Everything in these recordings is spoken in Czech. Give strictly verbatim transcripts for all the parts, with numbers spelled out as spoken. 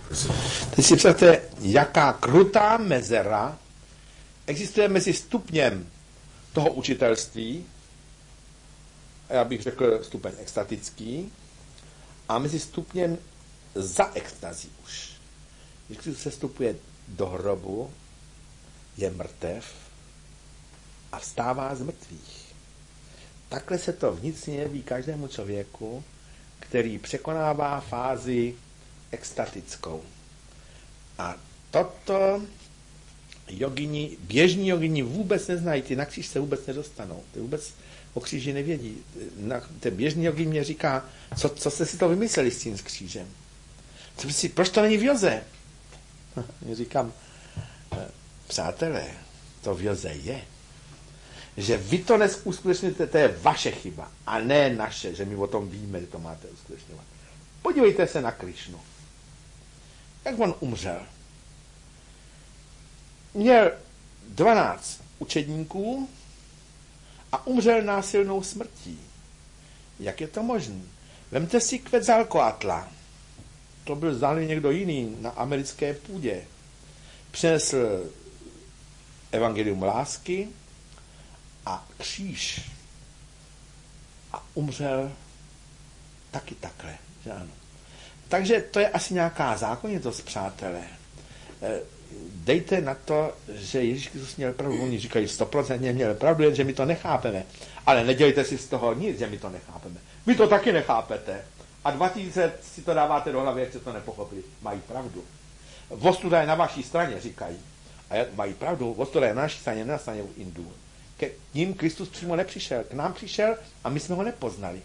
Teď si představte, jaká krutá mezera existuje mezi stupněm toho učitelství, a já bych řekl stupeň extatický, a mezi stupněm za extazí už. Když Kristus se vstupuje do hrobu, je mrtev a vstává z mrtvých. Takhle se to vnitřně jeví každému člověku, který překonává fázi extatickou. A toto jogini, běžní jogini vůbec neznají, ty na kříž se vůbec nedostanou, ty vůbec o kříži nevědí. Na, ten běžný jogin mě říká, co, co jste si to vymysleli s tím s křížem? Co si, proč to není v joze? Já říkám, přátelé, to v joze je. Že vy to neuskutečníte, to je vaše chyba, a ne naše, že my o tom víme, že to máte uskutečňovat. Podívejte se na Krišnu. Jak on umřel? Měl dvanáct učedníků a umřel násilnou smrtí. Jak je to možné? Vemte si Quetzalcoatla. To byl zdánlivě někdo jiný na americké půdě. Přinesl evangelium lásky a kříž. A umřel taky takhle. Že ano. Takže to je asi nějaká zákonitost, přátelé. Dejte na to, že Ježíš Kristus měl pravdu. Oni říkají, stoprocentně měl pravdu, jen že my to nechápeme. Ale nedělejte si z toho nic, že my to nechápeme. Vy to taky nechápete. A dva týdny si to dáváte do hlavy, jak jste to nepochopili. Mají pravdu. Ostuda je na vaší straně, říkají. A mají pravdu, ostuda je na naší straně, ne na straně Indů. K ním Kristus přímo nepřišel. K nám přišel a my jsme ho nepoznali.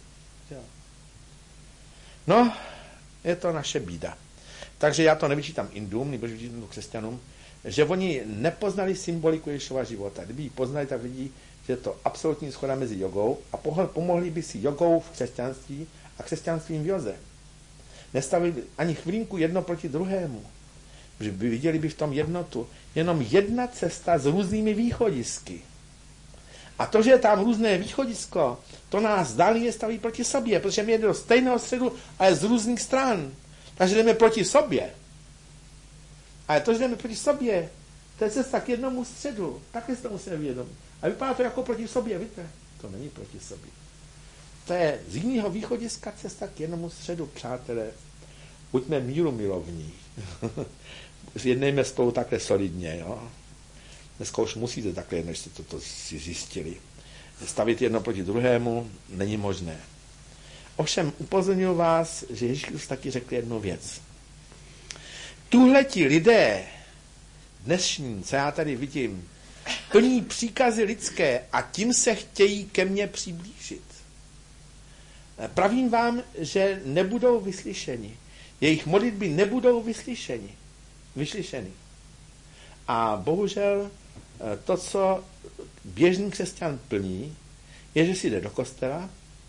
No, je to naše bída. Takže já to nevyčítám Indům, nebo vyčítám to křesťanům, že oni nepoznali symboliku Ježíšova života. Kdyby ji poznali, tak vidí, že je to absolutní shoda mezi jogou a pomohli by si jogou v křesťanství a křesťanstvím v joze. Nestavili ani chvilinku jedno proti druhému. Že by viděli by v tom jednotu. Jenom jedna cesta s různými východisky. A to, že je tam různé východisko, to nás dálně staví proti sobě, protože my jdeme do stejného středu, ale z různých stran. Takže jdeme proti sobě. Ale to, že jdeme proti sobě, to je cesta k jednomu středu. Takhle si to musíme vědomit. A vypadá to jako proti sobě, víte? To není proti sobě. To je z jiného východiska cesta k jednomu středu, přátelé. Buďme míru milovní. Jednejme spolu takhle solidně, jo? Dneska už musíte takhle, než jste toto si zjistili. Stavit jedno proti druhému není možné. Ovšem upozorňuji vás, že Ježíš taky řekl jednu věc. Tuhleti lidé dnešní, co já tady vidím, plní příkazy lidské a tím se chtějí ke mně přiblížit. Pravím vám, že nebudou vyslyšeni. Jejich modlitby nebudou vyslyšeni. Vyslyšeny. A bohužel to, co běžný křesťan plní, je, že si jde do kostela,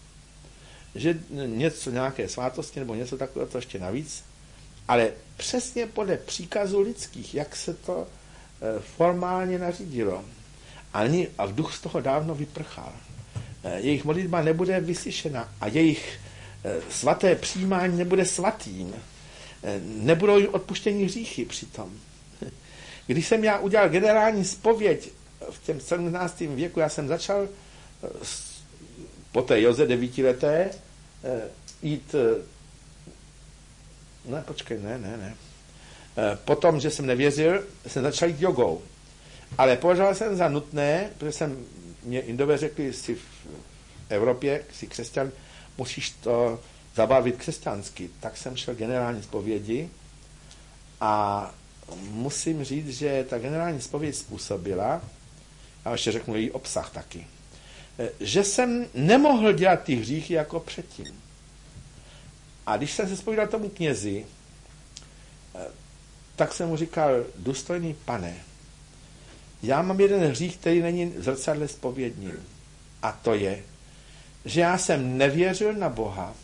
že něco, nějaké svátosti nebo něco takového, to ještě navíc, ale přesně podle příkazů lidských, jak se to formálně nařídilo. A v duch z toho dávno vyprchal. Jejich modlitba nebude vyslyšena a jejich svaté přijímání nebude svatým. Nebudou odpuštění hříchy přitom. Když jsem já udělal generální zpověď v těm sedmnáctém věku, já jsem začal po té joze devítileté jít, ne, počkej, ne, ne, ne. Potom, že jsem nevěřil, jsem začal jít jogou. Ale považoval jsem za nutné, protože jsem, mě Indové řekli, si v Evropě, si křesťan, musíš to zabavit křesťansky. Tak jsem šel generální zpovědi a musím říct, že ta generální zpověď způsobila, a ještě řeknu její obsah taky, že jsem nemohl dělat ty hříchy jako předtím. A když jsem se zpovídal tomu knězi, tak jsem mu říkal, důstojný pane, já mám jeden hřích, který není v zrcadle zpovědním. A to je, že já jsem nevěřil na Boha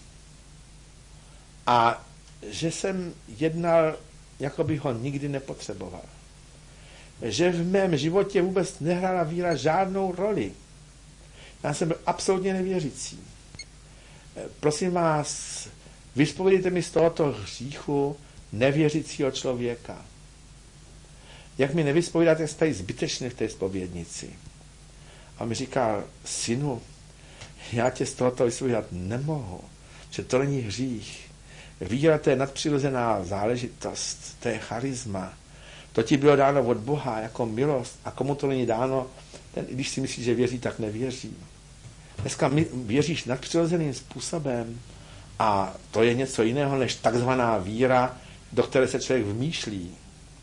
a že jsem jednal, jako bych ho nikdy nepotřeboval. Že v mém životě vůbec nehrála víra žádnou roli. Já jsem byl absolutně nevěřící. Prosím vás, vyspověděte mi z tohoto hříchu nevěřícího člověka. Jak mi nevyspovídáte, jste tady zbytečně v té zpovědnici. A mi říká, synu, já tě z tohoto vyspovídat nemohu, že to není hřích. Víra, to je nadpřirozená záležitost, to je charisma. To ti bylo dáno od Boha jako milost a komu to není dáno, ten, když si myslí, že věří, tak nevěří. Dneska my věříš nadpřirozeným způsobem a to je něco jiného než takzvaná víra, do které se člověk vmýšlí.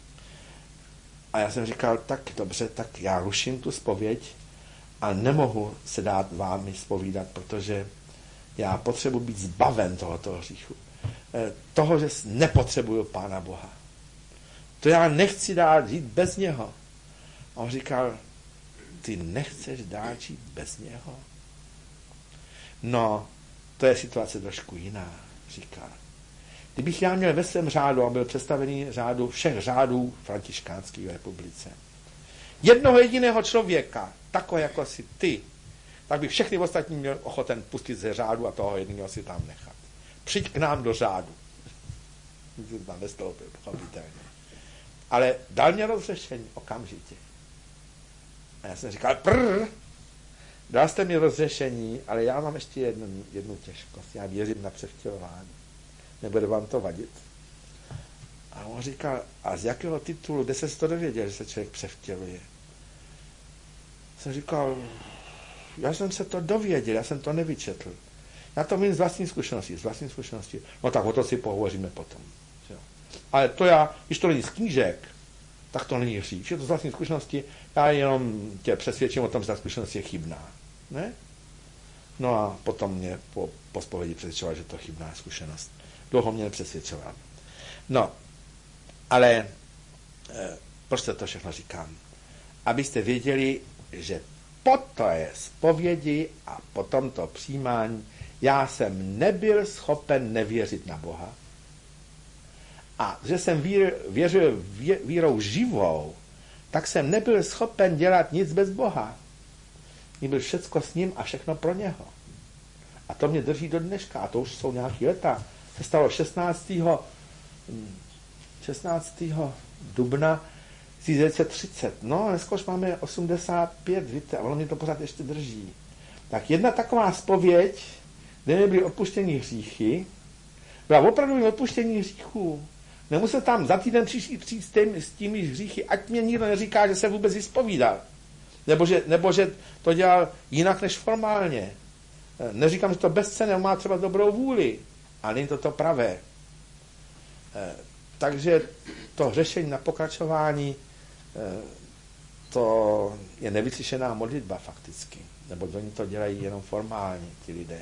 A já jsem říkal, tak dobře, tak já ruším tu zpověď a nemohu se dát vámi zpovídat, protože já potřebuji být zbaven tohoto hříchu. Toho, že nepotřebuju Pána Boha. To já nechci dát žít bez něho. A on říkal, ty nechceš dát žít bez něho? No, to je situace trošku jiná, říká. Kdybych já měl ve svém řádu, a byl představený řádu všech řádů františkánské republice, jednoho jediného člověka, takového jako si ty, tak bych všechny ostatní měl ochoten pustit ze řádu a toho jednoho si tam nechat. Přijď k nám do řádu. Jsem tam nestoupil, pochopitelně. Ale dal mě rozřešení okamžitě. A já jsem říkal, prr, dal jste mi rozřešení, ale já mám ještě jednu, jednu těžkost. Já věřím na převtělování. Nebude vám to vadit? A on říkal, a z jakého titulu, kde se to dověděl, že se člověk převtěluje? Jsem říkal, já jsem se to dověděl, já jsem to nevyčetl. Já to vím z vlastní zkušenosti, z vlastní zkušenosti. No tak o to si pohovoříme potom. Jo. Ale to já, když to není z knížek, tak to není hřích. Je to z vlastní zkušenosti, já jenom tě přesvědčím o tom, že ta zkušenost je chybná. Ne? No a potom mě po, po zpovědi přesvědčoval, že to je chybná zkušenost. Dlouho mě nepřesvědčoval. No, ale e, proč to všechno říkám? Abyste věděli, že po té zpovědi a po tomto přijímání já jsem nebyl schopen nevěřit na Boha. A že jsem vír, věřil vě, vírou živou, tak jsem nebyl schopen dělat nic bez Boha. Mě byl všecko s ním a všechno pro něho. A to mě drží do dneška. A to už jsou nějaký leta. Se stalo šestnáctého dubna tisíc devět set třicet. No, dneska už máme osmdesát pět, víte, a ono mě to pořád ještě drží. Tak jedna taková zpověď, kde mi byly odpuštění hříchy, byla opravdu odpuštění hříchů. Nemusel tam za týden přijít přijít s, tým, s těmi hříchy, ať mě nikdo neříká, že se vůbec vyspovídal. Nebo že, nebo že to dělal jinak než formálně. Neříkám, že to bezcenné, má třeba dobrou vůli, ale není to to pravé. Takže to řešení na pokračování, to je nevyslyšená modlitba fakticky. Nebo oni to dělají jenom formálně, ti lidé.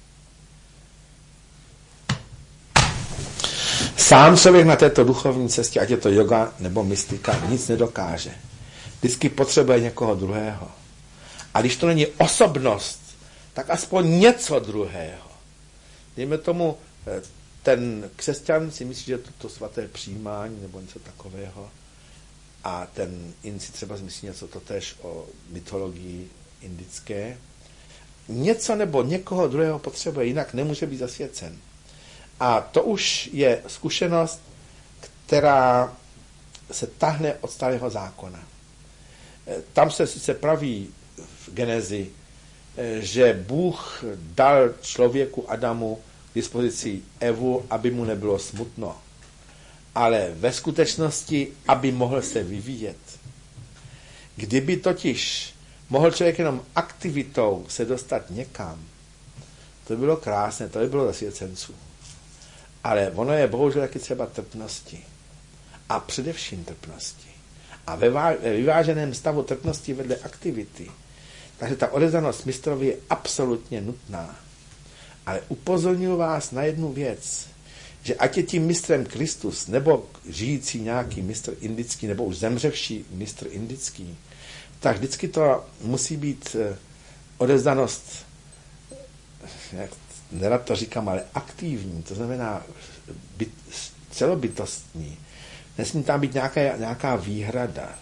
Sám člověk na této duchovní cestě, ať je to yoga nebo mystika, nic nedokáže. Vždycky potřebuje někoho druhého. A když to není osobnost, tak aspoň něco druhého. Dejme tomu, ten křesťan si myslí, že to, to svaté přijímání nebo něco takového. A ten in si třeba myslí něco totéž o mytologii indické. Něco nebo někoho druhého potřebuje, jinak nemůže být zasvěcen. A to už je zkušenost, která se tahne od starého zákona. Tam se sice praví v Genezi, že Bůh dal člověku Adamu k dispozici Evu, aby mu nebylo smutno. Ale ve skutečnosti, aby mohl se vyvíjet. Kdyby totiž mohl člověk jenom aktivitou se dostat někam, to by bylo krásné, to by bylo zasvěcenců. Ale ono je bohužel taky třeba trpnosti. A především trpnosti. A ve, vá- ve vyváženém stavu trpnosti vedle aktivity. Takže ta odevzdanost mistrovi je absolutně nutná. Ale upozorňuji vás na jednu věc, že ať je tím mistrem Kristus, nebo žijící nějaký mistr indický, nebo už zemřevší mistr indický, tak vždycky to musí být odevzdanost, jak nerad to říkám, ale aktivní, to znamená byt, celobytostní. Nesmí tam být nějaká, nějaká výhrada.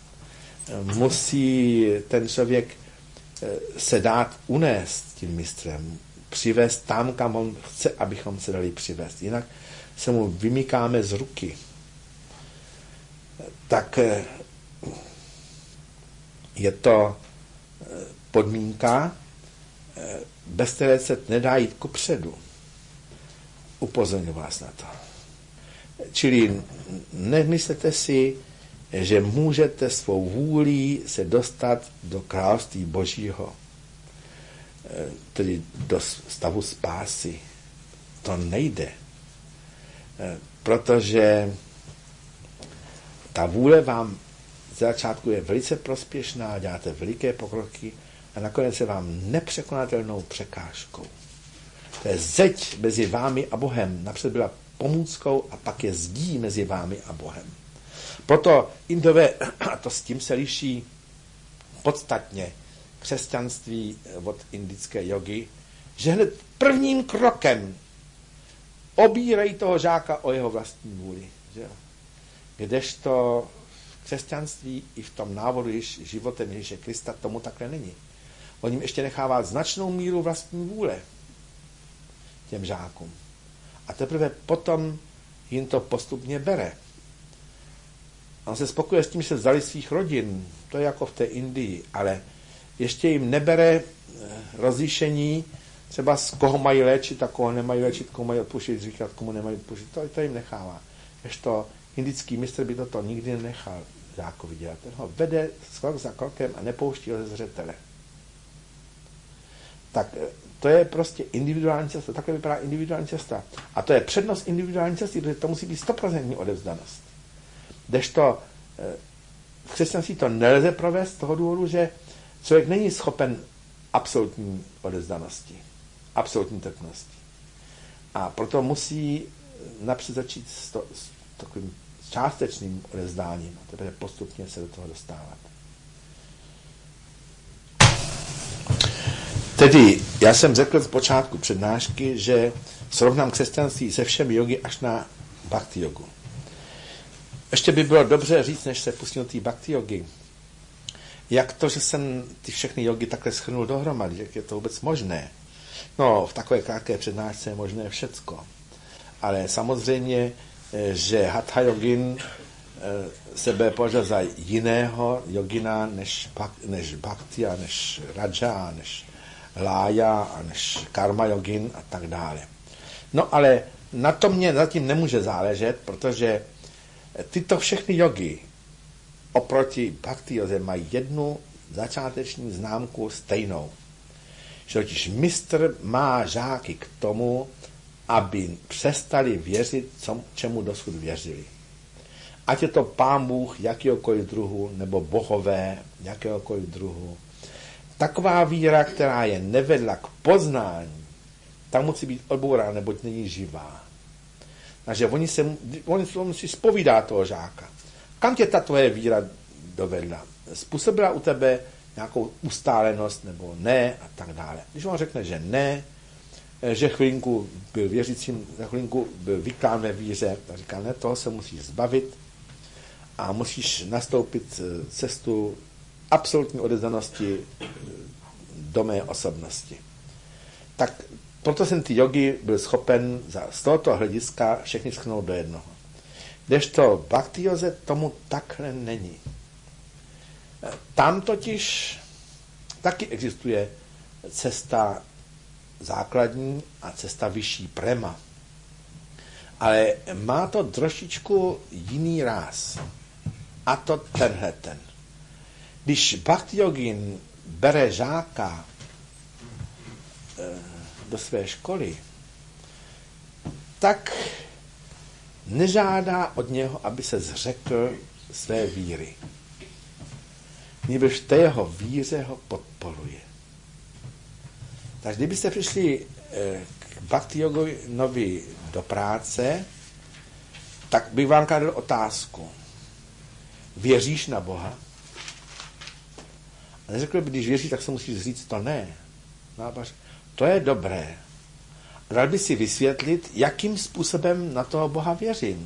Musí ten člověk se dát unést tím mistrem, přivést tam, kam on chce, abychom se dali přivést. Jinak se mu vymykáme z ruky, tak je to podmínka, bez které se nedá jít kupředu. Upozorňuji vás na to. Čili nemyslete si, že můžete svou vůlí se dostat do království Božího, tedy do stavu spásy. To nejde. Protože ta vůle vám z začátku je velice prospěšná, děláte veliké pokroky a nakonec je vám nepřekonatelnou překážkou. To je zeď mezi vámi a Bohem. Napřed byla pomůckou a pak je zdí mezi vámi a Bohem. Proto Indové, a to s tím se liší podstatně křesťanství od indické jogy, že hned prvním krokem obírají toho žáka o jeho vlastní vůli. Že? Kdežto v křesťanství i v tom návodu již životem Ježíše Krista tomu takhle není. On jim ještě nechává značnou míru vlastní vůle těm žákům. A teprve potom jim to postupně bere. On se spokuje s tím, že se vzdali svých rodin, to je jako v té Indii, ale ještě jim nebere rozlišení, třeba z koho mají léčit a koho nemají léčit, koho mají odpuštit, říkat, komu nemají odpuštit, to, to jim nechává. Ještě indický mistr by toto nikdy nenechal žákovi dělat. Ten ho vede krok za krokem a nepouští ho ze zřetele. Tak to je prostě individuální cesta, takhle vypadá individuální cesta. A to je přednost individuální cesty, protože to musí být sto procent odevzdanost. Kdežto v křesťanství to nelze provést z toho důvodu, že člověk není schopen absolutní odevzdanosti, absolutní trpnosti. A proto musí napřed začít s, to, s takovým částečným odevzdáním a teprve postupně se do toho dostávat. Tedy, já jsem řekl z počátku přednášky, že srovnám křesťanství se všemi jogy až na bhakti jogu. Ještě by bylo dobře říct, než se pustím do té bhakti jogy, jak to, že jsem ty všechny jogy takhle shrnul dohromady, jak je to vůbec možné. No, v takové krátké přednášce je možné všecko. Ale samozřejmě, že hatha jogin sebe považuje za jiného jogina než, než bhakti a než raja, než lája a než karma jogin a tak dále. No ale na to mě zatím nemůže záležet, protože tyto všechny jogy oproti bhakti joze mají jednu začáteční známku stejnou. Že totiž mistr má žáky k tomu, aby přestali věřit, čemu dosud věřili. Ať je to Pán Bůh jakýhokoliv druhu, nebo bohové jakýhokoliv druhu. Taková víra, která je nevedla k poznání, ta musí být odbourána, neboť není živá. Takže oni se, oni se musí zpovídá toho žáka. Kam tě ta tvoje víra dovedla? Způsobila u tebe nějakou ustálenost nebo ne a tak dále. Když on řekne, že ne, že chvilinku byl věřícím, za chvilinku byl vyklán ve víře, tak říká, ne, toho se musíš zbavit a musíš nastoupit cestu absolutní odevzdanosti do mé osobnosti. Tak proto jsem ty jogy byl schopen za, z tohoto hlediska všechny shrnout do jednoho. Kdežto v bhakti joze tomu takhle není. Tam totiž taky existuje cesta základní a cesta vyšší prema. Ale má to trošičku jiný ráz. A to tenhle ten. Když bhakti jogin bere žáka do své školy, tak nežádá od něho, aby se zřekl své víry. Nýbrž té jeho víře ho podporuje. Takže kdybyste přišli k bhakti joginovi do práce, tak bych vám kladl otázku. Věříš na Boha? A neřekl by, když věříš, tak se musíš říct to ne. To je dobré. A dal by si vysvětlit, jakým způsobem na toho Boha věřím.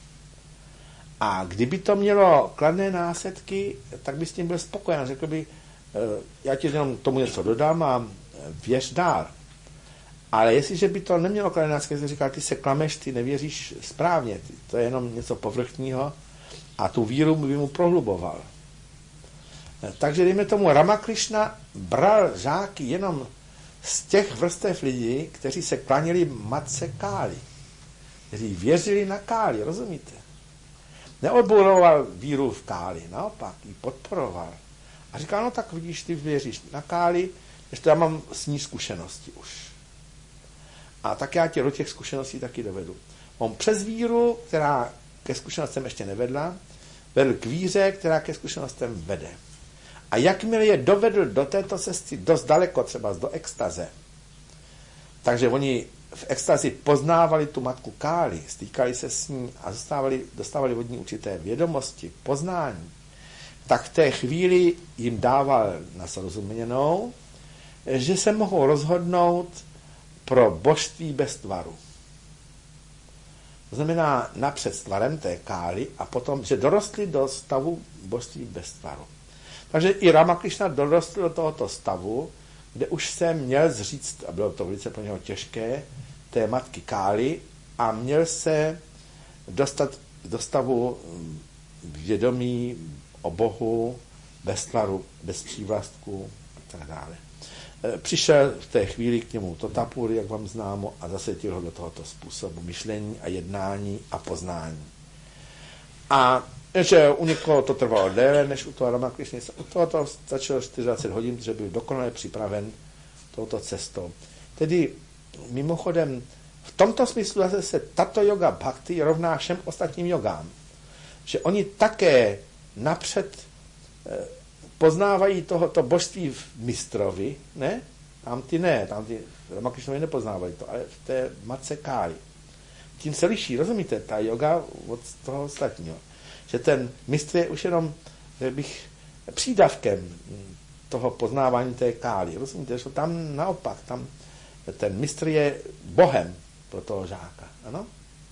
A kdyby to mělo kladné následky, tak by s tím byl spokojen. Řekl by, já ti jenom tomu něco dodám a věř dál. Ale jestliže by to nemělo kladenácké, se říká, ty se klameš, ty nevěříš správně, ty, to je jenom něco povrchního a tu víru by mu prohluboval. Takže dejme tomu, Ramakrišna bral žáky jenom z těch vrstev lidí, kteří se klanili matce Káli, kteří věřili na Káli, rozumíte? Neodbouroval víru v Káli, naopak ji podporoval. A říkal, no tak vidíš, ty věříš na Káli, ještě já mám s ní zkušenosti už. A tak já tě do těch zkušeností taky dovedu. On přes víru, která ke zkušenostem ještě nevedla, vedl k víře, která ke zkušenostem vede. A jakmile je dovedl do této cesty dost daleko, třeba do extaze, takže oni v extazi poznávali tu matku Káli, stýkali se s ní a dostávali, dostávali od ní určité vědomosti, poznání, tak v té chvíli jim dával na srozuměnou, že se mohou rozhodnout pro božství bez tvaru. To znamená napřed tvarem té Káli a potom, že dorostli do stavu božství bez tvaru. Takže i Ramakrišna dorostl do tohoto stavu, kde už se měl zříct, a bylo to velice pro něho těžké, té matky Káli a měl se dostat do stavu vědomí o Bohu, bez tvaru, bez přívlastku a tak dále. Přišel v té chvíli k němu Totapuri, jak vám známo, a zasvětil ho do tohoto způsobu myšlení a jednání a poznání. A že u někoho to trvalo déle, než u toho Ramakrišny, u toho to začalo dvacet čtyři hodin, že byl dokonale připraven touto cestou. Tedy mimochodem, v tomto smyslu zase se tato yoga bhakti rovná všem ostatním jogám. Že oni také napřed poznávají tohoto božství v mistrovi, ne? Tam ty ne, tam ty Ramakrišnovi nepoznávají to, ale v té matce Káli. Tím se liší, rozumíte, ta yoga od toho ostatního. Že ten mistr je už jenom, bych, přídavkem toho poznávání té Káli. Rozumíte, že tam naopak, tam ten mistr je bohem pro toho žáka. Ano?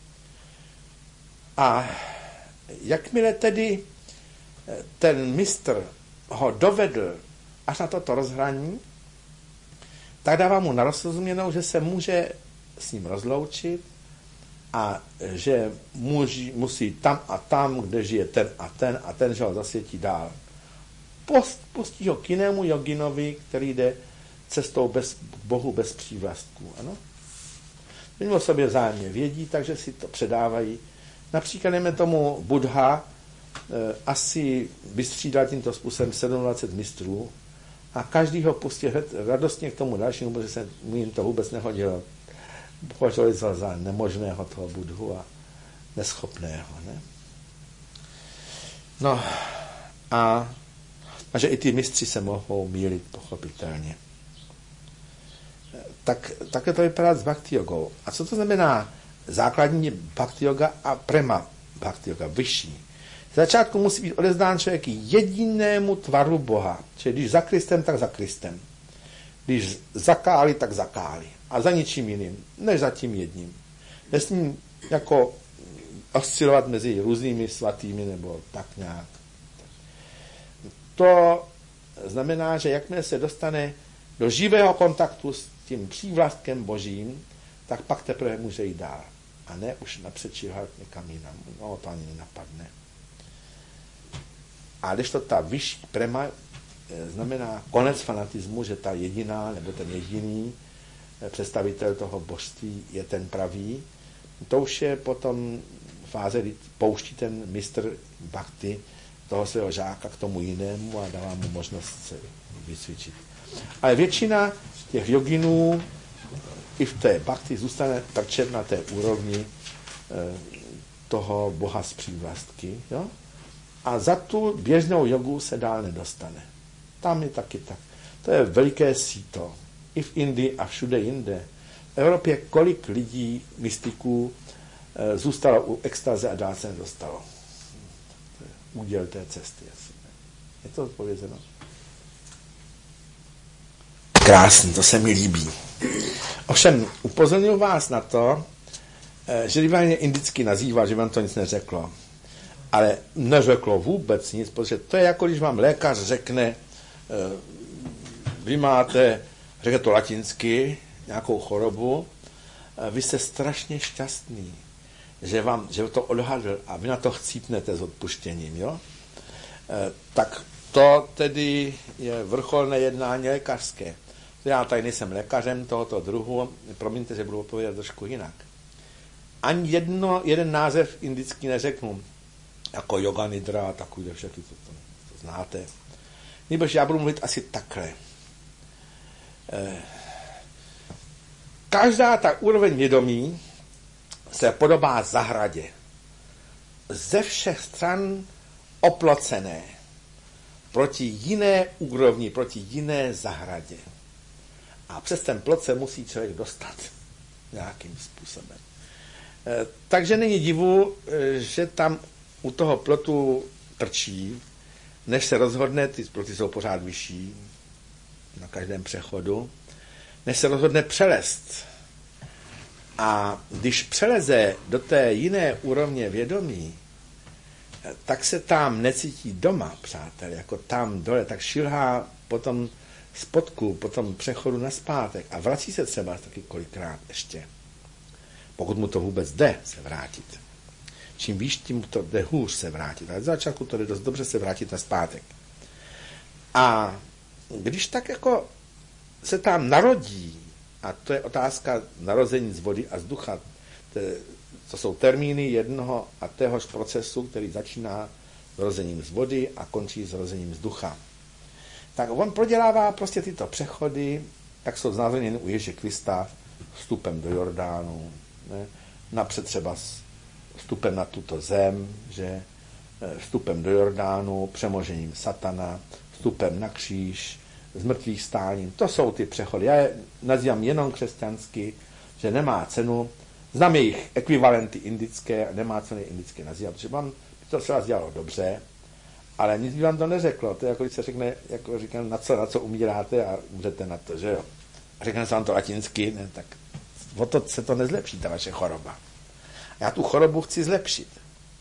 A jakmile tedy ten mistr ho dovedl až na toto rozhraní, tak dává mu na rozrozuměnou, že se může s ním rozloučit a že muži, musí tam a tam, kde žije ten a ten a ten, že ho zasvětí dál. Post, pustí ho k jinému joginovi, který jde cestou bez Bohu bez přívlastků. Ano? Oni o sobě vzájemně vědí, takže si to předávají. Například jdeme tomu Buddha e, asi vystřídal tímto způsobem dvacet sedm mistrů a každý ho pustil hned radostně k tomu dalšímu, protože se mu jim to vůbec nehodilo. Považovali za, za nemožného toho Buddhu a neschopného. Ne? No a, a že i ty mistři se mohou mýlit pochopitelně. Tak, také to vypadá s bhakti jogou. A co to znamená základní bhakti yoga a prema bhakti yoga, vyšší? V začátku musí být odezdán člověk jedinému tvaru Boha. Čili když za Kristem, tak za Kristem. Když za Káli, tak za Káli. A za ničím jiným, než za tím jedním. Nesmí jako oscilovat mezi různými svatými nebo tak nějak. To znamená, že jakmile se dostane do živého kontaktu s tím přívlastkem božím, tak pak teprve může jít dál. A ne už napřed čilhat někam jinam. No, to ani nenapadne. A když to ta vyšší prema znamená konec fanatismu, že ta jediná nebo ten jediný představitel toho božství je ten pravý, to už je potom fáze, kdy pouští ten mistr bhakti toho svého žáka k tomu jinému a dává mu možnost se vycvičit. Ale většina těch joginů i v té bhakti zůstane trčet na té úrovni toho boha z přívlastky. Jo? A za tu běžnou jogu se dál nedostane. Tam je taky tak. To je veliké síto. I v Indii a všude jinde. V Evropě kolik lidí, mystiků, zůstalo u extaze a dál se nedostalo. To je úděl té cesty. Je to odpovězeno? Krásný, to se mi líbí. Ovšem, upozorňuji vás na to, že když vám je indicky nazývá, že vám to nic neřeklo. Ale neřeklo vůbec nic, protože to je jako když vám lékař řekne, vy máte, řekne to latinsky, nějakou chorobu, vy jste strašně šťastný, že vám, že to odhadl a vy na to chcípnete s odpuštěním, jo? Tak to tedy je vrcholné jednání lékařské. Já tady nejsem lékařem tohoto druhu, promiňte, že budu odpovědět trošku jinak. Ani jedno, jeden název indický neřeknu, jako yoga nidra a takový všechny, to, to, to znáte. Nebož já budu mluvit asi takhle. Eh, každá ta úroveň vědomí se podobá zahradě. Ze všech stran oplocené. Proti jiné úrovni, proti jiné zahradě. A přes ten plot se musí člověk dostat nějakým způsobem. E, takže není divu, e, že tam u toho plotu trčí, než se rozhodne, ty ploty jsou pořád vyšší na každém přechodu, než se rozhodne přelest. A když přeleze do té jiné úrovně vědomí, tak se tam necítí doma, přátel, jako tam dole, tak šilhá potom spodku, potom přechodu na zpátek a vrací se třeba taky kolikrát ještě. Pokud mu to vůbec jde se vrátit. Čím výš, tím to jde hůř se vrátit. Ale z začátku to jde dost dobře se vrátit na zpátek. A když tak jako se tam narodí, a to je otázka narození z vody a z ducha, to jsou termíny jednoho a téhož procesu, který začíná zrozením z vody a končí zrozením z ducha. Tak on prodělává prostě tyto přechody, jak jsou znázorněny u Ježíše Krista, vstupem do Jordánu, ne? Napřed třeba vstupem na tuto zem, že? Vstupem do Jordánu, přemožením satana, vstupem na kříž, zmrtvých stáním. To jsou ty přechody. Já je nazývám jenom křesťansky, že nemá cenu. Znám jejich ekvivalenty indické a nemá cenu indické nazývat, protože vám to se vás dělalo dobře, ale nic by vám to neřeklo. To je jako když se řekne, jako říkám, na co, na co umíráte a umřete na to, že jo. A řekne se vám to latinsky, ne, tak o to se to nezlepší, ta vaše choroba. A já tu chorobu chci zlepšit.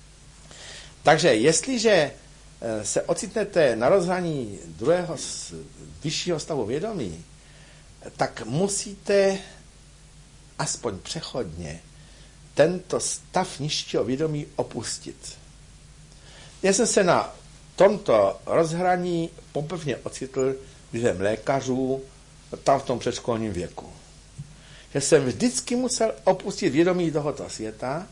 Takže jestliže se ocitnete na rozhraní druhého vyššího stavu vědomí, tak musíte aspoň přechodně tento stav nižšího vědomí opustit. Já jsem se na tomto rozhraní poprvně ocitl během lékařů tam v tom předškolním věku. Že jsem vždycky musel opustit vědomí tohoto světa,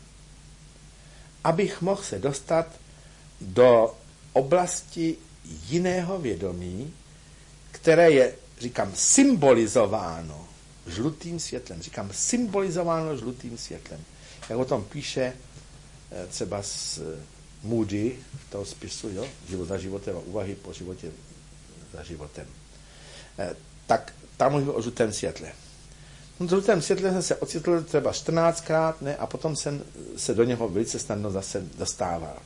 abych mohl se dostat do oblasti jiného vědomí, které je, říkám, symbolizováno žlutým světlem. Říkám, symbolizováno žlutým světlem. Jak o tom píše třeba z Moody v toho spisu, jo? Život za životem a úvahy po životě za životem. Tak tam mluví o žlutém světle. V žlutém světle jsem se ocitl třeba čtrnáctkrát, ne? A potom jsem se do něho velice snadno zase dostával.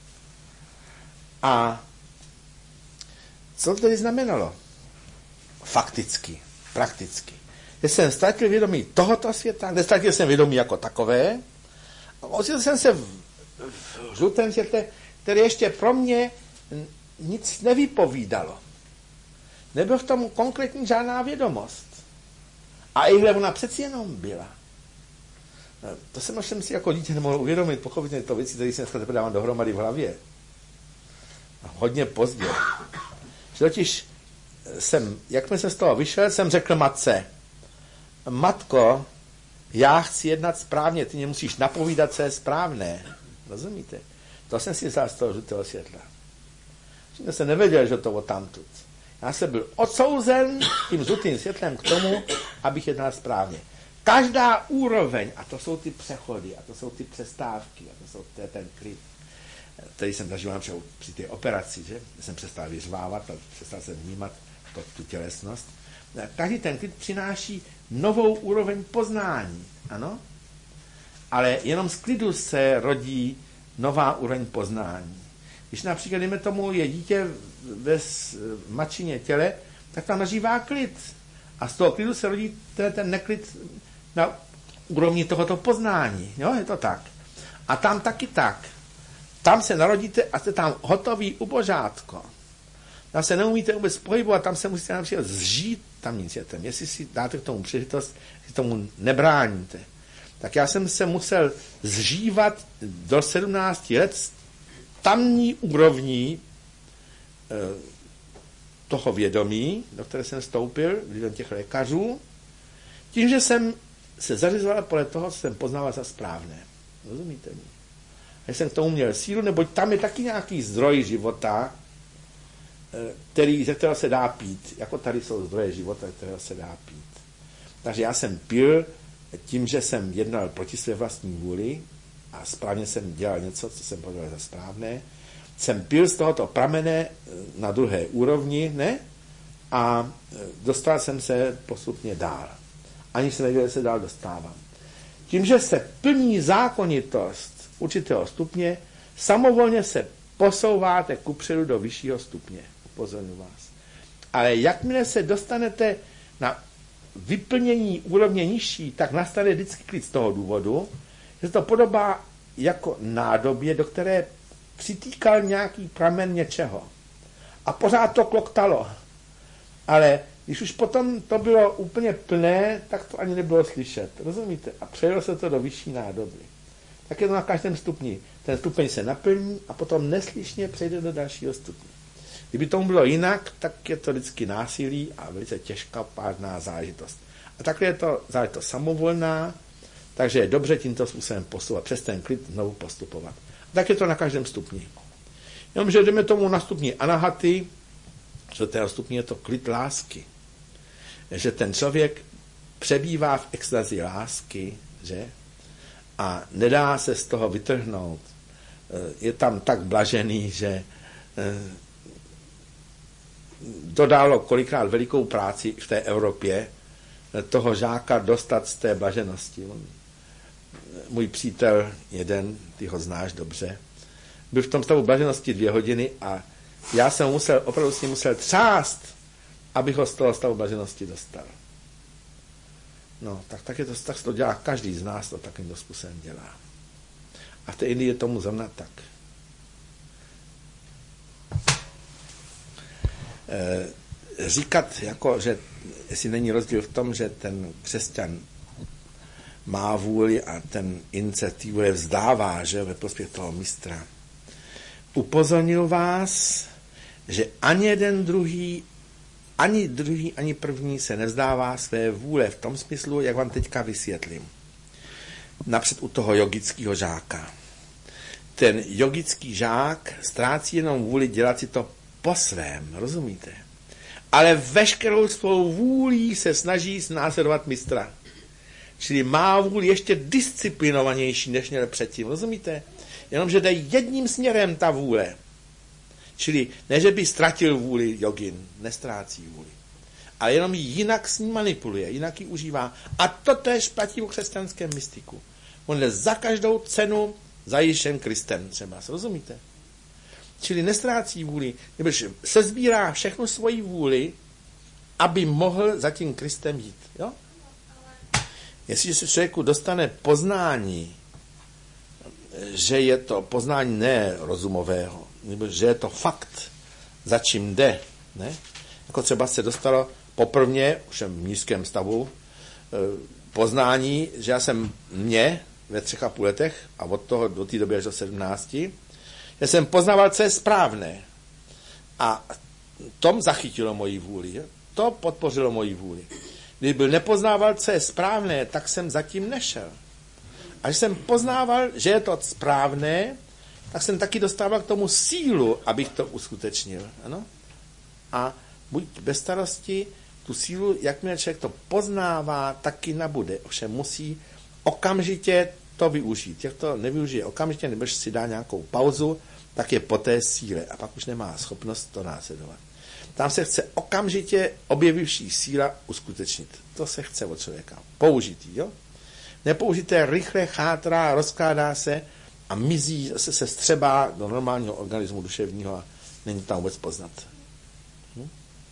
A co to tedy znamenalo? Fakticky, prakticky. Že jsem ztratil vědomí tohoto světa, neztratil jsem vědomí jako takové, a ocitl jsem se v, v žlutém světle, které ještě pro mě nic nevypovídalo. Nebyl v tom konkrétní žádná vědomost. A ihle ona přeci jenom byla. To jsem ovšem si jako dítě nemohl uvědomit, pochopitelně to věci, které jsem dneska teprve dávám dohromady v hlavě. Hodně pozdě. Že totiž jsem, jak jsem z toho vyšel, jsem řekl matce, matko, já chci jednat správně, ty mě musíš napovídat, co je správné. Rozumíte? To jsem si vzal z toho žlutého světla. Já jsem nevěděl, že to odtamtud. Já jsem byl odsouzen tím žlutým světlem k tomu, abych jednal správně. Každá úroveň, a to jsou ty přechody, a to jsou ty přestávky, a to jsou to je ten klid, který jsem zažil při té operaci, že jsem přestal vyřvávat a přestal jsem vnímat to, tu tělesnost. Každý ten klid přináší novou úroveň poznání, ano? Ale jenom z klidu se rodí nová úroveň poznání. Když například, dejme tomu, je dítě ve mačině těle, tak tam nažívá klid. A z toho klidu se rodí ten, ten neklid na úrovni tohoto poznání. Jo, je to tak. A tam taky tak. Tam se narodíte a jste tam hotový ubožátko. Tam se neumíte vůbec pohybovat, tam se musíte například zžít tam nítětem. Jestli si dáte k tomu příležitost, si tomu nebráníte. Tak já jsem se musel zžívat do sedmnácti let tamní úrovní e, toho vědomí, do které jsem vstoupil, do těch lékařů, tím, že jsem se zařizoval podle toho, co jsem poznával za správné. Rozumíte mi? A jsem k tomu měl sílu, neboť tam je taky nějaký zdroj života, který, ze kterého se dá pít. Jako tady jsou zdroje života, ze kterého se dá pít. Takže já jsem pil tím, že jsem jednal proti své vlastní vůli a správně jsem dělal něco, co jsem považoval za správné. Jsem pil z tohoto pramene na druhé úrovni, ne? A dostal jsem se postupně dál. Ani se nevěděl, že se dál dostávám. Tím, že se plní zákonitost určitého stupně, samovolně se posouváte kupředu do vyššího stupně. Upozorňuji vás. Ale jakmile se dostanete na vyplnění úrovně nižší, tak nastane vždycky klid z toho důvodu, že se to podobá jako nádobě, do které přitýkal nějaký pramen něčeho. A pořád to kloktalo. Ale když už potom to bylo úplně plné, tak to ani nebylo slyšet. Rozumíte? A přejelo se to do vyšší nádoby. Tak je to na každém stupni. Ten stupeň se naplní a potom neslyšně přejde do dalšího stupně. Kdyby tomu bylo jinak, tak je to vždycky násilí a velice těžká pádná záležitost. A takhle je to záležitost samovolná, takže je dobře tímto způsobem posouvat, přes ten klid znovu postupovat. A tak je to na každém stupni. Jenomže jdeme tomu na stupni anahaty, že ten stupni je to klid lásky. Že ten člověk přebývá v extazi lásky, že? A nedá se z toho vytrhnout. Je tam tak blažený, že to dalo kolikrát velikou práci v té Evropě toho žáka dostat z té blaženosti. Můj přítel, jeden, ty ho znáš dobře, byl v tom stavu blaženosti dvě hodiny a já jsem musel, opravdu s ním musel třást, abych ho z toho stavu blaženosti dostal. No, tak, tak, je to, tak to dělá každý z nás, to takovým způsobem dělá. A v té Indii je tomu zrovna tak. E, říkat, jako, že jestli není rozdíl v tom, že ten křesťan má vůli a ten iniciativu je vzdává, že ve prospěch toho mistra. Upozornil vás, že ani jeden druhý, ani druhý, ani první se nevzdává své vůle v tom smyslu, jak vám teďka vysvětlím. Napřed u toho jogického žáka. Ten jogický žák ztrácí jenom vůli dělat si to po svém, rozumíte? Ale veškerou svou vůlí se snaží následovat mistra. Čili má vůli ještě disciplinovanější, než měl předtím, rozumíte? Jenomže jde jedním směrem ta vůle. Čili ne, že by ztratil vůli jogin, nestrácí vůli. Ale jenom jinak s ní manipuluje, jinak ji užívá. A to též platí o křesťanském mystiku. On jde za každou cenu za Ježíšem Kristem třeba, rozumíte? Čili nestrácí vůli, nebož se sbírá všechnu svoji vůli, aby mohl za tím Kristem jít. Jo? Jestliže se člověku dostane poznání, že je to poznání ne rozumového, nebo že je to fakt, za čím jde, ne? Jako třeba se dostalo poprvně, už v nízkém stavu, poznání, že já jsem mě ve třech a půl letech a od toho do té doby až do sedmnácti, já jsem poznával, co je správné. A tom zachytilo moji vůli. Jo? To podpořilo moji vůli. Když byl nepoznával, co je správné, tak jsem zatím nešel. A když jsem poznával, že je to správné, tak jsem taky dostával k tomu sílu, abych to uskutečnil. Ano? A buď bez starosti, tu sílu, jakmile člověk to poznává, taky nabude. Ovšem musí okamžitě to využít. Jak to nevyužije okamžitě, nebo si dá nějakou pauzu, tak je po té síle a pak už nemá schopnost to následovat. Tam se chce okamžitě objevivší síla uskutečnit. To se chce od člověka. Použitý, jo? Nepoužité rychle chátrá, rozkládá se a mizí, zase se střebá do normálního organismu duševního a není tam vůbec poznat. Hm?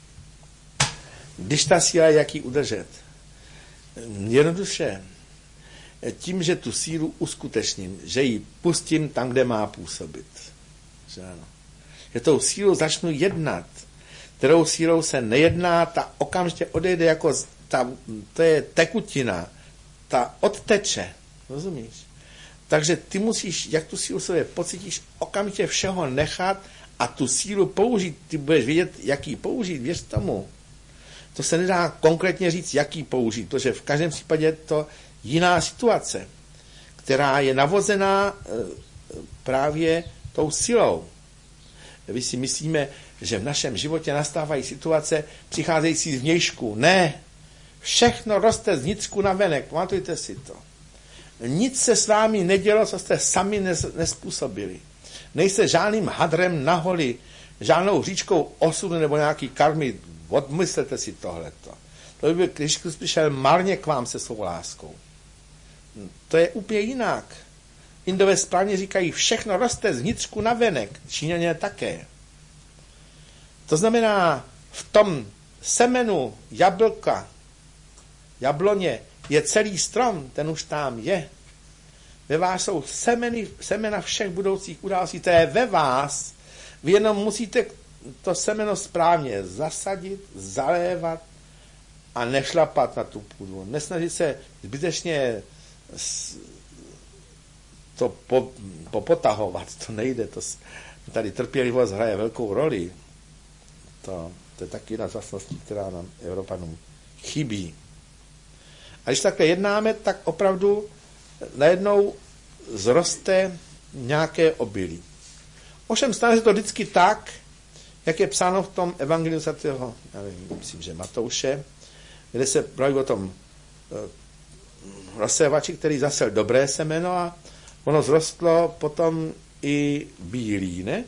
Když ta síla, jak ji udržet? Jednoduše, tím, že tu sílu uskutečním, že ji pustím tam, kde má působit. Že ano. Že tou sílu začnu jednat. kterou sílou se nejedná, ta okamžitě odejde jako, ta, to je tekutina, ta odteče, rozumíš? Takže ty musíš, jak tu sílu sobě pocítíš, okamžitě všeho nechat a tu sílu použít, ty budeš vědět, jak ji použít, věř tomu. To se nedá konkrétně říct, jak ji použít, protože v každém případě je to jiná situace, která je navozená právě tou silou. Vy si myslíme, že v našem životě nastávají situace přicházející z vnějšku. Ne, všechno roste z vnitřku na venek, pamatujte si to. Nic se s vámi nedělo, co jste sami nespůsobili. Nejste žádným hadrem na holi, žádnou říčkou osudu nebo nějaký karmy. Odmyslete si tohleto. To by byl, když Kristus přišel marně k vám se svou láskou. To je úplně jinak. Indové správně říkají, všechno roste z vnitřku na venek. Číňané také. To znamená, v tom semenu jablka, jabloně, je celý strom, ten už tam je. Ve vás jsou semeny, semena všech budoucích událostí, to je ve vás. Vy jenom musíte to semeno správně zasadit, zalévat a nešlapat na tu půdu. Nesnažit se zbytečně to po, popotahovat, to nejde. To, tady trpělivost hraje velkou roli. To, to je taky jedna z vlastností, která nám Evropanům chybí. A když takhle jednáme, tak opravdu najednou zroste nějaké obilí. Ovšem stane se to vždycky tak, jak je psáno v tom evangeliu svatého, já nevím, myslím, že Matouše, kde se mluví o tom rozsévači, který zasel dobré semeno a ono zrostlo potom i bílý, ne?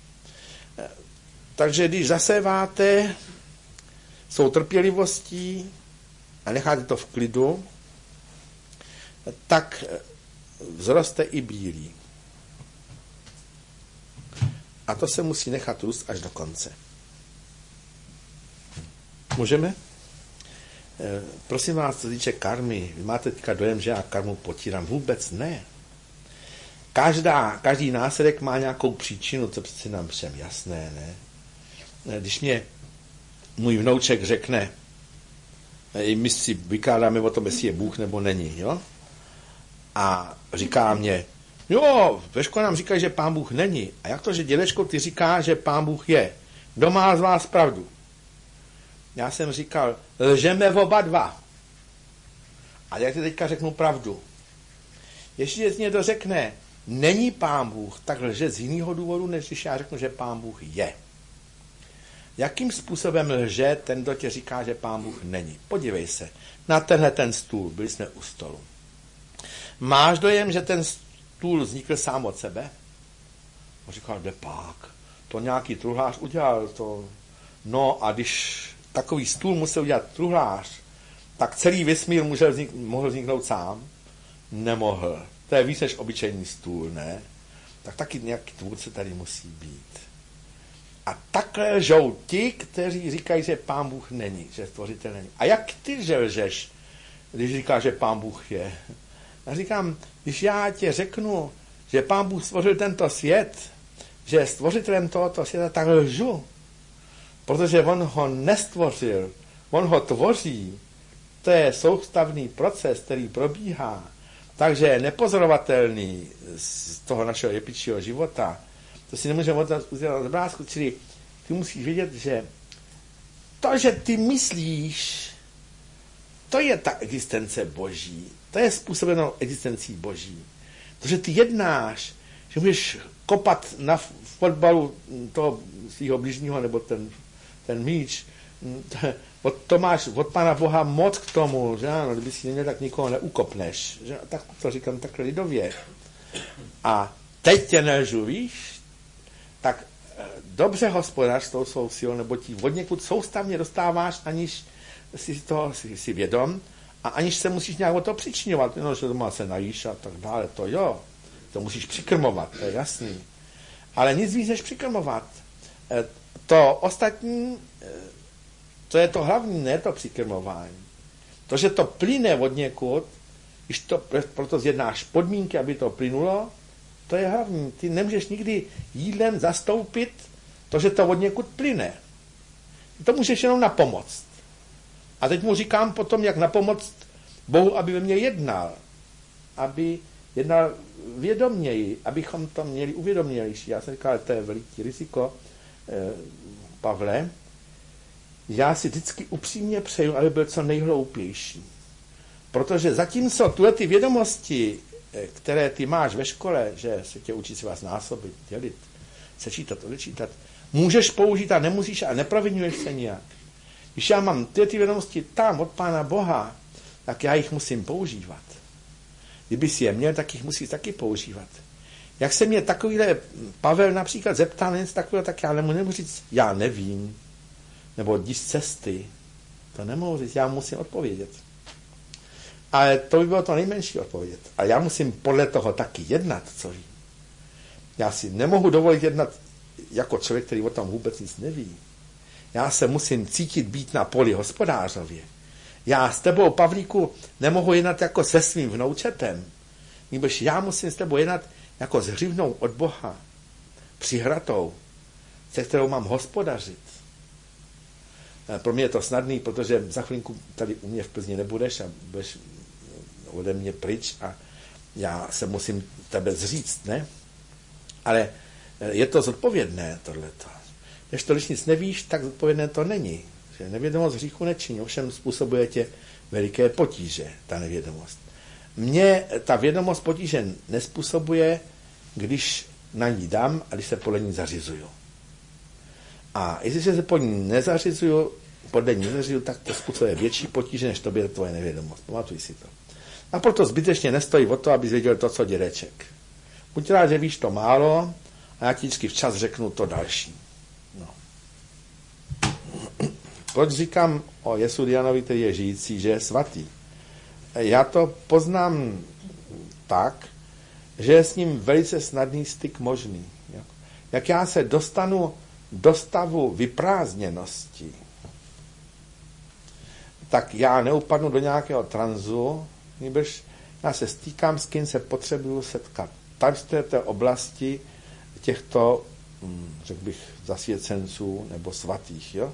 Takže když zaséváte svou trpělivostí a necháte to v klidu, tak vzroste i bílý. A to se musí nechat růst až do konce. Můžeme? E, prosím vás, co týče karmy, vy máte teďka dojem, že já karmu potírám. Vůbec ne. Každá, každý následek má nějakou příčinu, to přece nám všem jasné, ne? Když mě můj vnouček řekne, i my si vykládáme o tom, jestli je Bůh nebo není, jo? A říká mě, jo, ve škole nám říkají, že Pán Bůh není. A jak to, že dědečko, ty říká, že Pán Bůh je? Kdo má z vás pravdu? Já jsem říkal, lžeme oba dva. A jak ti teďka řeknu pravdu? Jestli někdo řekne, není Pán Bůh, tak lže z jiného důvodu, než když já řeknu, že Pán Bůh je. Jakým způsobem lže ten, kdo tě říká, že Pán Bůh není? Podívej se, na tenhle ten stůl, byli jsme u stolu. Máš dojem, že ten stůl vznikl sám od sebe? On říkal, kde pak? To nějaký truhlář udělal. To. No a když takový stůl musel udělat truhlář, tak celý vesmír může vznik, mohl vzniknout sám? Nemohl. To je víc než obyčejný stůl, ne? Tak taky nějaký tvůrce tady musí být. A takhle lžou ti, kteří říkají, že Pán Bůh není, že stvořitel není. A jak ty že lžeš, když říkáš, že Pán Bůh je? Já říkám, když já tě řeknu, že Pán Bůh stvořil tento svět, že je stvořitelem tohoto světa, tak lžu. Protože on ho nestvořil, on ho tvoří. To je soustavný proces, který probíhá. Takže je nepozorovatelný z toho našeho jepičího života. To si nemůžeme udělat z obrázku, čili ty musíš vědět, že to, že ty myslíš, to je ta existence Boží. To je způsobeno existencí Boží. To, že ty jednáš, že můžeš kopat na fotbalu toho svého bližního nebo ten, ten míč, to máš od Pána Boha moc k tomu, že ano, kdyby si neměl, tak nikoho neukopneš. Že? Tak to říkám takhle lidově. A teď tě nelžu, víš? Tak dobře hospodář s tou svou silou, nebo ti od někud soustavně dostáváš, aniž si toho si, si vědom a aniž se musíš nějak o to přičňovat. No, že doma se najíš a tak dále, to jo. To musíš přikrmovat, to je jasný. Ale nic víc než přikrmovat. To ostatní, to je to hlavní, ne to přikrmování. To, že to plyne od někud, když to, proto zjednáš podmínky, aby to plynulo, to je hlavní. Ty nemůžeš nikdy jídlem zastoupit to, že to od někud plyne. To můžeš jenom napomoct. A teď mu říkám potom, jak napomoct Bohu, aby ve mně jednal. Aby jednal vědoměji, abychom to měli uvědomější. Já jsem říkal, to je veliký riziko, eh, Pavle. Já si vždycky upřímně přeju, aby byl co nejhloupější. Protože zatímco tuhle ty vědomosti, které ty máš ve škole, že se tě učí si vás násobit, dělit, sečítat, odečítat, můžeš použít a nemusíš a neprovinuješ se nijak. Když já mám tyhle ty vědomosti tam od Pána Boha, tak já jich musím používat. Kdyby si je měl, tak jich musíš taky používat. Jak se mě takovýhle Pavel například zeptá na něco takového, tak já nemůžu nemůžu říct, já nevím, nebo jdi z cesty. To nemohu říct, já musím odpovědět. Ale to by bylo to nejmenší odpovědět. A já musím podle toho taky jednat, co vím. Já si nemohu dovolit jednat jako člověk, který o tom vůbec nic neví. Já se musím cítit být na poli hospodářově. Já s tebou, Pavlíku, nemohu jednat jako se svým vnoučetem. Nebož já musím s tebou jednat jako s hřivnou od Boha. Přihratou, se kterou mám hospodařit. Pro mě je to snadný, protože za chvilinku tady u mě v Plzni nebudeš a budeš ode mě pryč a já se musím tebe zříct, ne? Ale je to zodpovědné, tohleto. Když to, když nic nevíš, tak zodpovědné to není. Že nevědomost hříchu nečiní, ovšem způsobuje tě veliké potíže, ta nevědomost. Mně ta vědomost potíže nespůsobuje, když na ní dám a když se podle ní zařizuju. A jestliže se podle ní nezařizuju, podle ní nezařizuju, tak to způsobuje větší potíže, než to bude tvoje nevědomost. Pamatuj si to. A proto zbytečně nestojí o to, abys věděl to, co dědeček. Buď rád, že víš to málo a já ti vždycky včas řeknu to další. No. Proč říkám o Jesudianovi, který je žijící, že je svatý? Já to poznám tak, že je s ním velice snadný styk možný. Jak já se dostanu do stavu vyprázdněnosti, tak já neupadnu do nějakého tranzu, nebož já se stýkám, s kým se potřebuju setkat. Tady v této oblasti těchto, řekl bych, zasvěcenců nebo svatých. Jo?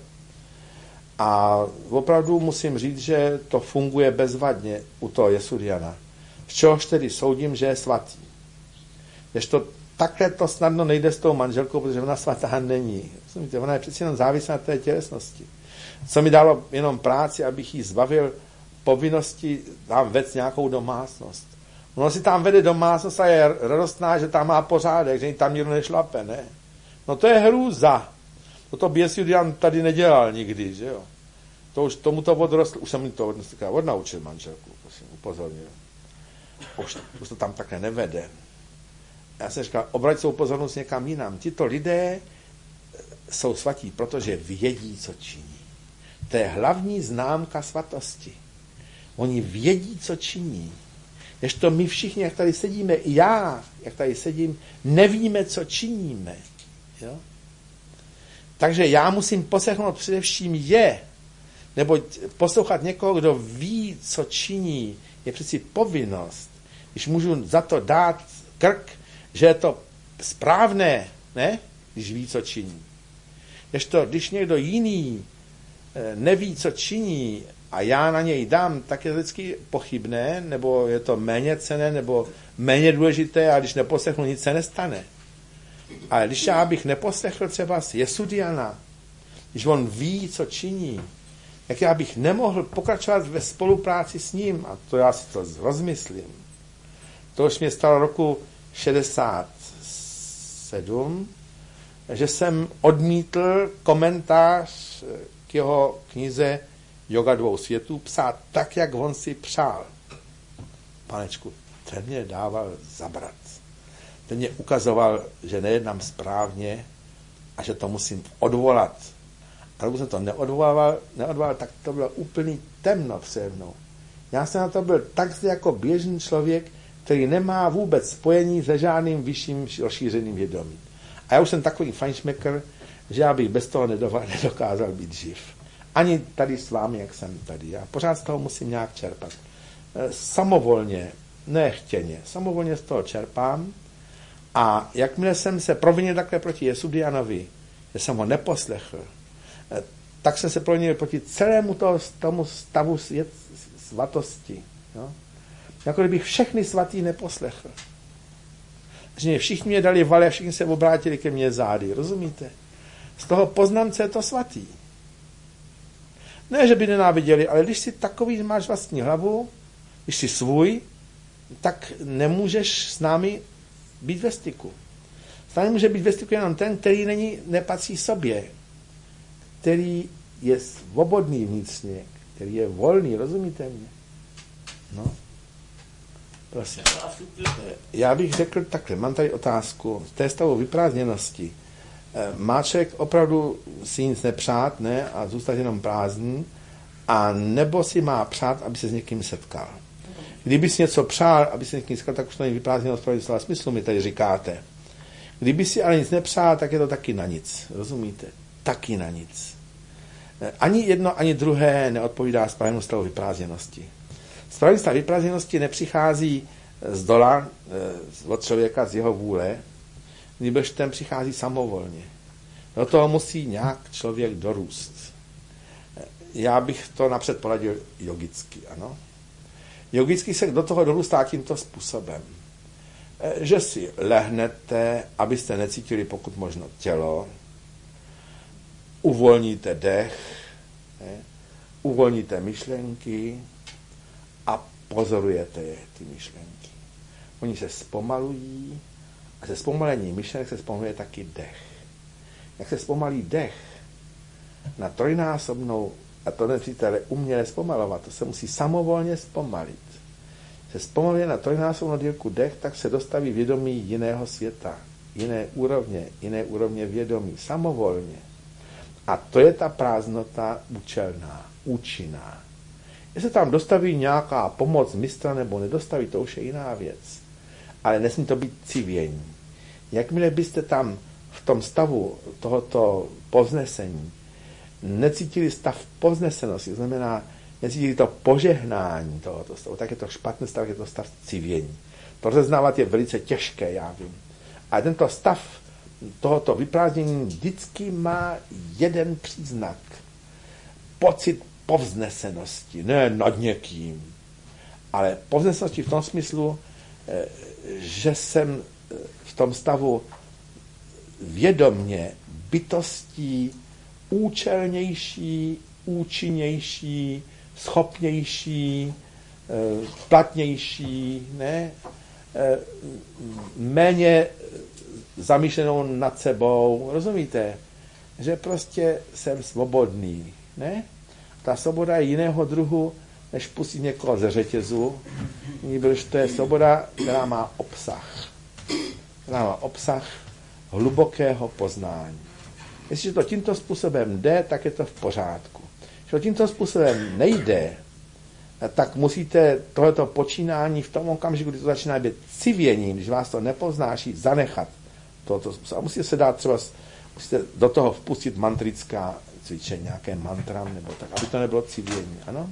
A opravdu musím říct, že to funguje bezvadně u toho Jesudiana. Z čehož tedy soudím, že je svatý. Když to takhle to snadno nejde s tou manželkou, protože ona svatá není. Ona je přeci jenom závislá na té tělesnosti. Co mi dalo jenom práci, abych jí zbavil povinnosti tam vést nějakou domácnost. Ono si tam vede domácnost a je radostná, že tam má pořádek, že tam nikdo nešlape, ne? No to je hrůza. To by Jesudian tady nedělal nikdy, že jo? To už tomu to odrostl, už jsem mi to odnaučil manželku, prosím, upozornil. Už, už to tam takhle nevede. Já jsem říkal, obrať svou pozornost někam jinam. Tito lidé jsou svatí, protože vědí, co činí. To je hlavní známka svatosti. Oni vědí, co činí. Než to my všichni, jak tady sedíme, i já, jak tady sedím, nevíme, co činíme. Jo? Takže já musím poslechnout především je, nebo poslouchat někoho, kdo ví, co činí, je přeci povinnost. Když můžu za to dát krk, že je to správné, ne? Když ví, co činí. Když, to, když někdo jiný neví, co činí a já na něj dám, tak je to vždycky pochybné, nebo je to méně cenné, nebo méně důležité a když neposlechnu, nic se nestane. Ale když já bych neposlechl třeba z Jesudiana, když on ví, co činí, jak já bych nemohl pokračovat ve spolupráci s ním, a to já si to rozmyslím. To už mě stalo roku šedesát sedm, že jsem odmítl komentář k jeho knize Yoga dvou světů psát tak, jak on si přál. Panečku, ten mě dával zabrat. Ten mě ukazoval, že nejednám správně a že to musím odvolat. A když jsem to neodvolal, neodvolal, tak to bylo úplný temno přede mnou. Já jsem na to byl tak jako běžný člověk, který nemá vůbec spojení se žádným vyšším rozšířeným vědomím. A já už jsem takový fajnšmekr, že já bych bez toho nedokázal být živ. Ani tady s vámi, jak jsem tady. Já pořád z toho musím nějak čerpat. Samovolně, nechtěně, samovolně z toho čerpám. A jakmile jsem se provinil takhle proti Jesudianovi, že jsem ho neposlechl, tak jsem se proměnil proti celému to, tomu stavu svět, svatosti. Jo? Jako kdybych všechny svatý neposlechl. Že všichni mě dali vale a všichni se obrátili ke mně zády. Rozumíte? Z toho poznance je to svatý. Ne, že by nenáviděli, ale když si takový máš vlastní hlavu, když jsi svůj, tak nemůžeš s námi být ve styku. S námi může být ve styku jenom ten, který není, nepatří sobě, který je svobodný vnitřně, který je volný, rozumíte mě? No. Prosím. Já bych řekl takhle, mám tady otázku. Z té stavu vyprázdněnosti má člověk opravdu si nic nepřát, ne, a zůstat jenom prázdný, a nebo si má přát, aby se s někým setkal. Kdyby si něco přál, aby se s někým setkal, tak už to není vyprázdněnost pravý slova smyslu, mi tady říkáte. Kdyby si ale nic nepřál, tak je to taky na nic. Rozumíte? Taky na nic. Ani jedno, ani druhé neodpovídá správnému stavu vyprázdněnosti. Správný stav vyprázdněnosti nepřichází z dola, od člověka, z jeho vůle, nebož ten přichází samovolně. Do toho musí nějak člověk dorůst. Já bych to napřed poradil jogicky, ano. Jogicky se do toho dorůstá tímto způsobem, že si lehnete, abyste necítili pokud možno tělo, uvolníte dech, ne, uvolníte myšlenky a pozorujete je, ty myšlenky. Oni se zpomalují a se zpomalením myšlenek se zpomaluje taky dech. Jak se zpomalí dech na trojnásobnou, a to nepřítel uměle zpomalovat, to se musí samovolně zpomalit. Se zpomaluje na trojnásobnou délku dech, tak se dostaví vědomí jiného světa, jiné úrovně, jiné úrovně vědomí, samovolně. A to je ta prázdnota účelná, účinná. Jestli tam dostaví nějaká pomoc mistra nebo nedostaví, to už je jiná věc. Ale nesmí to být civění. Jakmile byste tam v tom stavu tohoto povznesení necítili stav povznesenosti, znamená, necítili to požehnání tohoto stavu, tak je to špatný stav, je to stav civění. To rozeznávat je velice těžké, já vím. A tento stav tohoto vyprázdnění vždycky má jeden příznak. Pocit povznesenosti, ne nad někým, ale povznesenosti v tom smyslu, že jsem v tom stavu vědomně bytostí účelnější, účinnější, schopnější, platnější, ne? Méně zamýšlenou nad sebou, rozumíte? Že prostě jsem svobodný, ne? Ta svoboda je jiného druhu, než pustit někoho ze řetězu, protože to je svoboda, která má obsah. Která má obsah hlubokého poznání. Jestliže to tímto způsobem jde, tak je to v pořádku. Když to tímto způsobem nejde, tak musíte tohleto počínání v tom okamžiku, kdy to začíná být civěním, když vás to nepoznáší, zanechat tohoto způsobu. A musíte se dát třeba, musíte do toho vpustit mantrická cvičení, nějaké mantram, nebo tak, aby to nebylo civění, ano?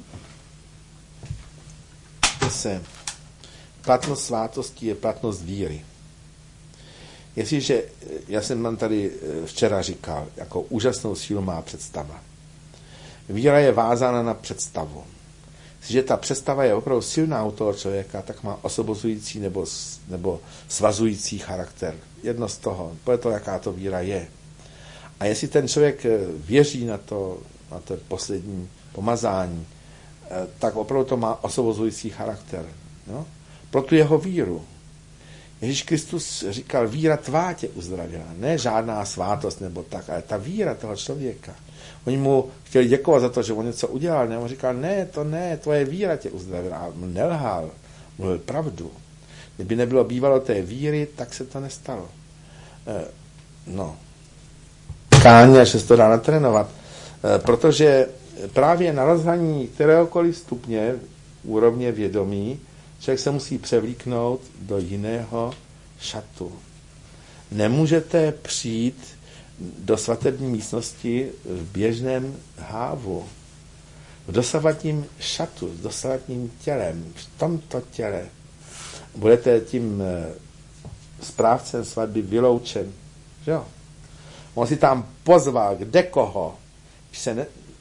Se platnost svátosti je platnost víry. Jestliže, já jsem vám tady včera říkal, jako úžasnou sílu má představa. Víra je vázána na představu. Jestliže ta představa je opravdu silná u toho člověka, tak má osobozující nebo, nebo svazující charakter. Jedno z toho, podle toho, jaká to víra je. A jestli ten člověk věří na to, na to poslední pomazání, tak opravdu to má osobozující charakter. No? Pro tu jeho víru. Ježíš Kristus říkal, víra tvá tě uzdravila, ne žádná svátost nebo tak, ale ta víra toho člověka. Oni mu chtěli děkovat za to, že on něco udělal, ne? On říkal, ne, to ne, tvoje víra tě uzdravila. A nelhal, mluvil pravdu. Kdyby nebylo bývalo té víry, tak se to nestalo. E, no. Káně, že se to dá natrénovat. E, protože právě na rozhraní kteréhokoliv stupně úrovně vědomí člověk se musí převlíknout do jiného šatu. Nemůžete přijít do svatební místnosti v běžném hávu, v dosavadním šatu, s dosavadním tělem, v tomto těle. Budete tím správcem svatby vyloučen. Že jo? On si tam pozval kde koho. Když se ne,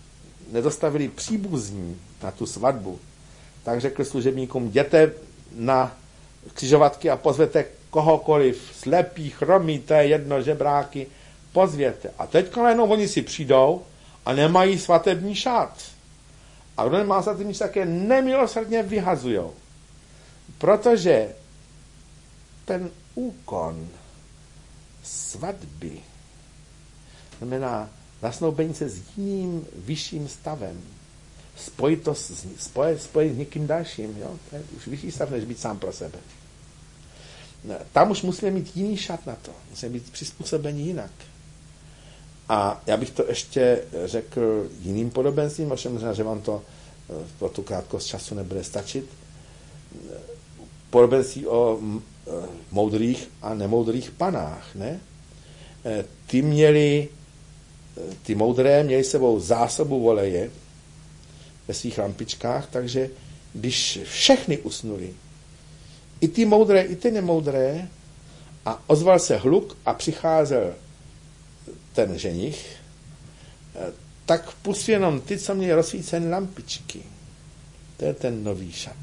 nedostavili příbuzní na tu svatbu, tak řekl služebníkům, jděte na křižovatky a pozvěte kohokoliv, slepý, chromý, to je jedno, žebráky, pozvěte. A teď najednou oni si přijdou a nemají svatební šat. A kdo nemá svatební šat, tak je nemilosrdně vyhazujou. Protože ten úkon svatby znamená zasnoubení se s jiným vyšším stavem. Spojit to s, spojit, spojit s někým dalším. Jo? To je už vyšší stav, než být sám pro sebe. Tam už musíme mít jiný šat na to. Musíme být přizpůsobeni jinak. A já bych to ještě řekl jiným podobenstvím, ovšem možná, že vám to pro tu krátkost času nebude stačit. Podobenství o moudrých a nemoudrých panách. Ne? Ty měli, ty moudré měli sebou zásobu voleje ve svých lampičkách, takže když všechny usnuli, i ty moudré, i ty nemoudré, a ozval se hluk a přicházel ten ženich, tak pustí jenom ty, co měli rozsvícené lampičky. To je ten nový šat.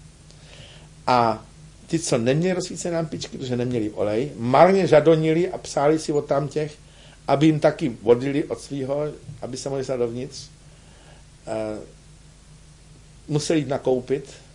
A ty, co neměli rozsvícené lampičky, protože neměli olej, marně žadonili a psali si od tam těch, aby jim taky vodili od svýho, aby se mohli stát dovnitř. Museli jít nakoupit,